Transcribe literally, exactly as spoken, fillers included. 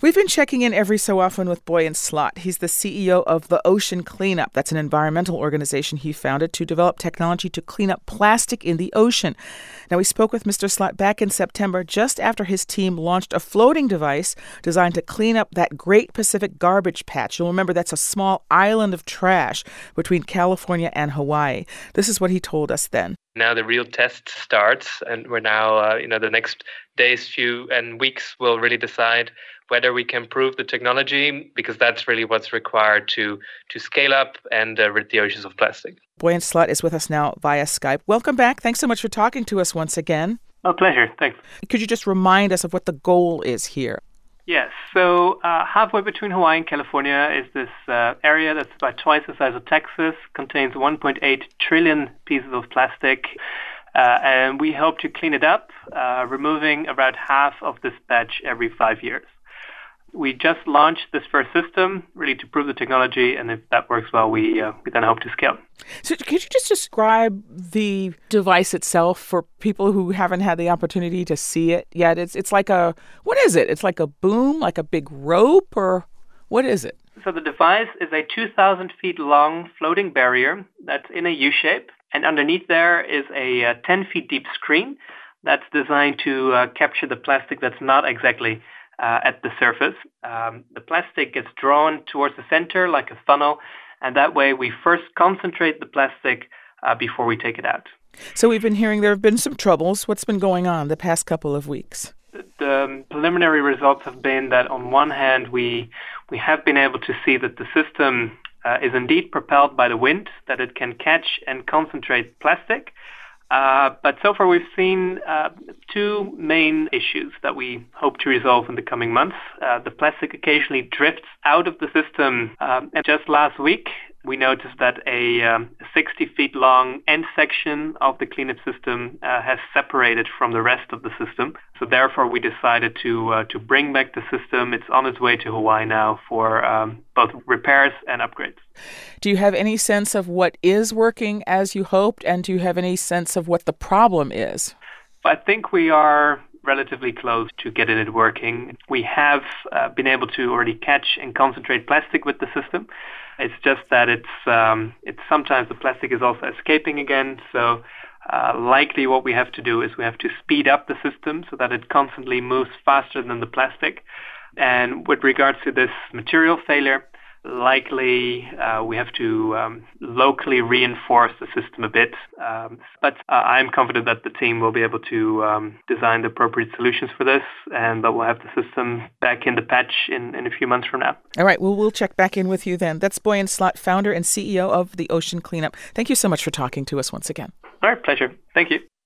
We've been checking in every so often with Boyan Slat. He's the C E O of the Ocean Cleanup. That's an environmental organization he founded to develop technology to clean up plastic in the ocean. Now, we spoke with Mister Slat back in September, just after his team launched a floating device designed to clean up that Great Pacific Garbage Patch. You'll remember that's a small island of trash between California and Hawaii. This is what he told us then. Now the real test starts, and we're now, uh, you know, the next days, few and weeks will really decide whether we can prove the technology, because that's really what's required to to scale up and uh, rid the oceans of plastic. Boyan Slat is with us now via Skype. Welcome back. Thanks so much for talking to us once again. Oh, pleasure. Thanks. Could you just remind us of what the goal is here? Yes. So uh, halfway between Hawaii and California is this uh, area that's about twice the size of Texas, contains one point eight trillion pieces of plastic, uh, and we hope to clean it up, uh, removing about half of this patch every five years. We just launched this first system, really to prove the technology, and if that works well, we uh, we then hope to scale. So could you just describe the device itself for people who haven't had the opportunity to see it yet? It's it's like a, what is it? It's like a boom, like a big rope, or what is it? So the device is a two thousand feet long floating barrier that's in a U-shape, and underneath there is a uh, ten feet deep screen that's designed to uh, capture the plastic that's not exactly Uh, at the surface. Um, the plastic gets drawn towards the center like a funnel, and that way we first concentrate the plastic uh, before we take it out. So we've been hearing there have been some troubles. What's been going on the past couple of weeks? The, the preliminary results have been that on one hand, we we have been able to see that the system uh, is indeed propelled by the wind, that it can catch and concentrate plastic. Uh, but so far we've seen uh, two main issues that we hope to resolve in the coming months. Uh, the plastic occasionally drifts out of the system, um, and just last week we noticed that a um, sixty feet long end section of the cleanup system uh, has separated from the rest of the system. So therefore we decided to uh, to bring back the system. It's on its way to Hawaii now for um, both repairs and upgrades. Do you have any sense of what is working as you hoped, and do you have any sense of what the problem is? I think we are relatively close to getting it working. We have uh, been able to already catch and concentrate plastic with the system. It's just that it's um, it's sometimes the plastic is also escaping again. So uh, likely what we have to do is we have to speed up the system so that it constantly moves faster than the plastic. And with regards to this material failure, likely uh, we have to um, locally reinforce the system a bit. Um, but uh, I'm confident that the team will be able to um, design the appropriate solutions for this, and that we'll have the system back in the patch in, in a few months from now. All right. Well, we'll check back in with you then. That's Boyan Slat, founder and C E O of the Ocean Cleanup. Thank you so much for talking to us once again. All right. Pleasure. Thank you.